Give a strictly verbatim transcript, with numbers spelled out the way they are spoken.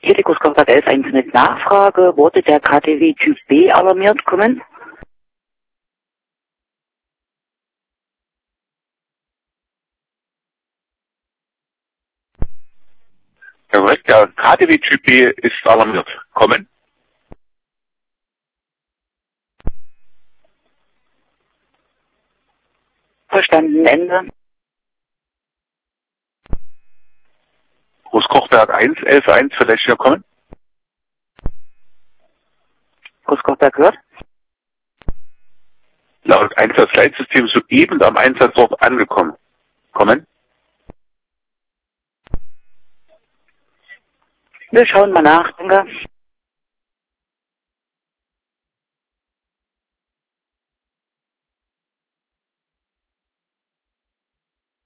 Hier Großkontakt elf eins mit Nachfrage. Wurde der K T W Typ B alarmiert? Kommen. Ja, korrekt. Der K T W Typ B ist alarmiert. Kommen. Verstanden. Ende. Großkochberg eins, elf eins, vielleicht hier kommen. Großkochberg hört. Laut Einsatzleitsystem soeben am Einsatzort angekommen. Kommen. Wir schauen mal nach. Danke.